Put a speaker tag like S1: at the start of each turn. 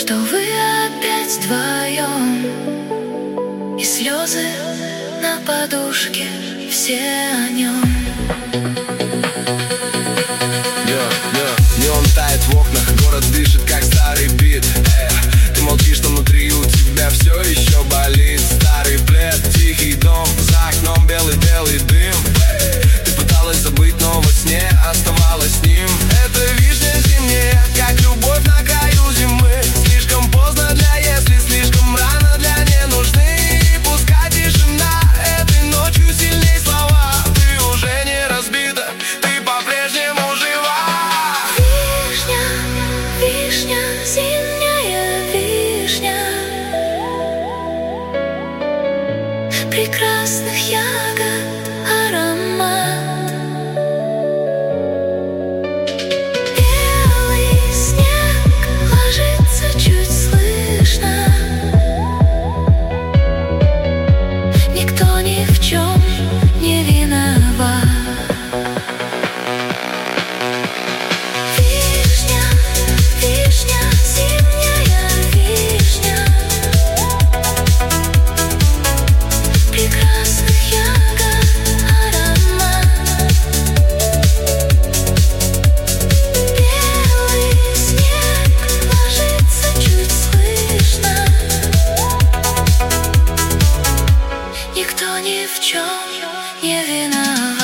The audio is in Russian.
S1: что вы опять вдвоем, и слезы на подушке, все о нем.
S2: Неон тает в окнах, город дышит, как старый бит. Ты молчишь, но внутри у тебя все еще болит. Старый плед, тихий дом, за окном белый-белый дым. Ты пыталась забыть, но во сне оставалась с ним. Это вишня зимняя, как любовь на краю зимы. Слишком поздно для если, слишком рано для не нужны. Пускай тишина этой ночью сильней слова. Ты уже не разбита, ты по-прежнему жива.
S1: Вишня, зимняя вишня, прекрасных ягод аромат. Белый снег ложится чуть слышно. Никто ни в чем не виноват. Вишня, зимняя вишня, прекрасных ягод аромат. Белый снег ложится чуть слышно. Никто ни в чем не виноват.